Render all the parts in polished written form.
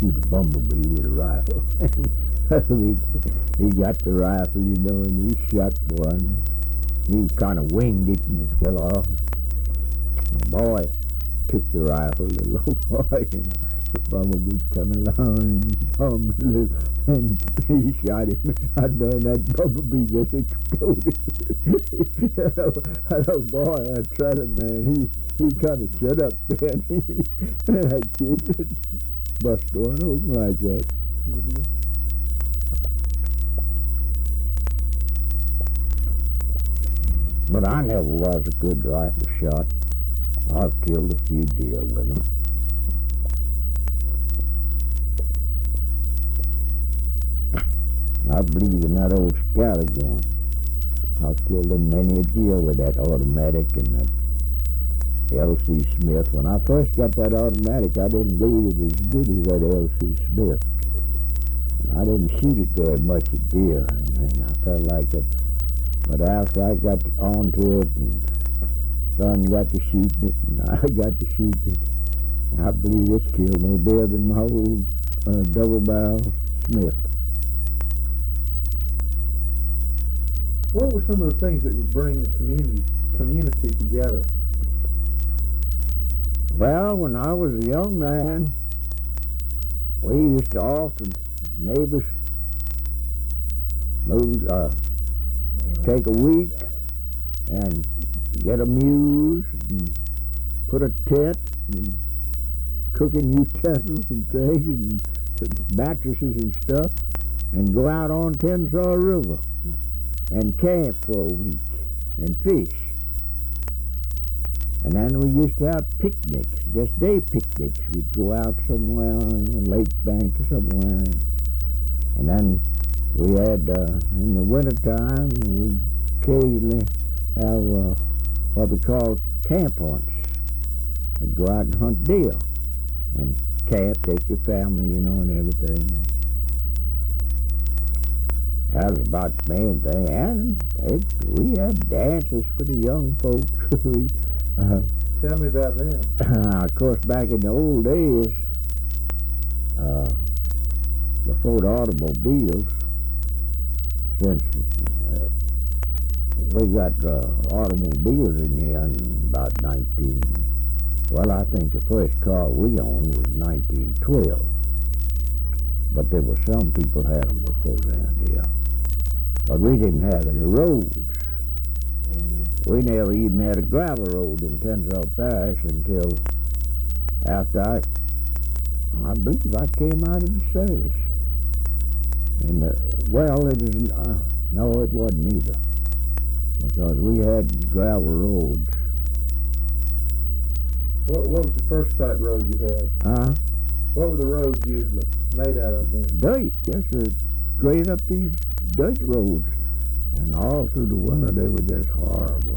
shoot a bumblebee with a rifle. He got the rifle, and he shot one. He kind of winged it and it fell off. The boy took the rifle, the little boy, the bumblebee come along and he shot him. I know that bumblebee just exploded. That old boy, I tried it, man, he kind of shut up then. And that kid bust going open like that. Mm-hmm. But I never was a good rifle shot. I've killed a few deer with them. I believe in that old Scatter gun. I've killed a many a deer with that automatic and that L.C. Smith. When I first got that automatic, I didn't believe it was as good as that L.C. Smith. And I didn't shoot it very much at deer, and I felt like it. But after I got onto it, and son got to shooting it, and I got to shooting it, I believe it's killed more deer than my old double-barrel Smith. What were some of the things that would bring the community together? Well, when I was a young man, we used to often, neighbors, take a week and get a muse and put a tent and cooking utensils and things and mattresses and stuff and go out on Tensaw River and camp for a week and fish. And then we used to have picnics, just day picnics. We'd go out somewhere on the lake bank or somewhere. And then we had, in the wintertime, we occasionally have what we call camp hunts. We'd go out and hunt deer and camp, take your family, and everything. That was about the main thing. And we had dances for the young folks. Tell me about them. Of course, back in the old days, before the automobiles, since we got automobiles in here in about I think the first car we owned was 1912. But there were some people had them before then, yeah. But we didn't have any roads. We never even had a gravel road in Tensaw Parish until after I believe I came out of the service. And, no, it wasn't either, because we had gravel roads. What was the first type road you had? What were the roads usually made out of then? Dirt, just straight up these dirt roads. And all through the winter, they were just horrible.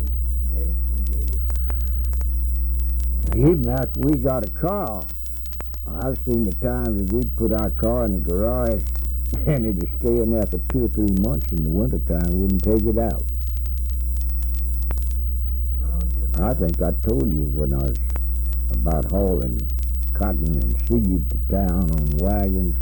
Even after we got a car, I've seen the times that we'd put our car in the garage and it'd stay in there for 2 or 3 months in the wintertime, wouldn't take it out. I think I told you when I was about hauling cotton and seed to town on wagons.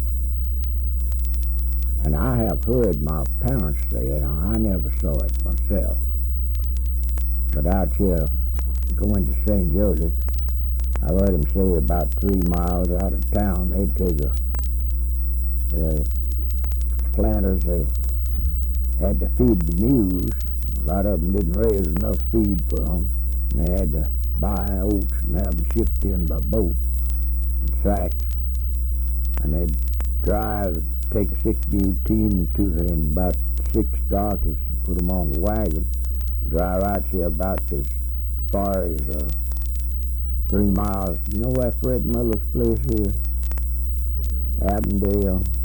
And I have heard my parents say it. I never saw it myself. But out here, going to St. Joseph, I heard them say about 3 miles out of town, they'd take planters, they had to feed the mules. A lot of them didn't raise enough feed for them. And they had to buy oats and have them shipped in by boat in sacks. And they'd drive, take a 6-mule team in about 6 darkies and put them on the wagon, drive out here about as far as 3 miles. You know where Fred Miller's place is? Avondale.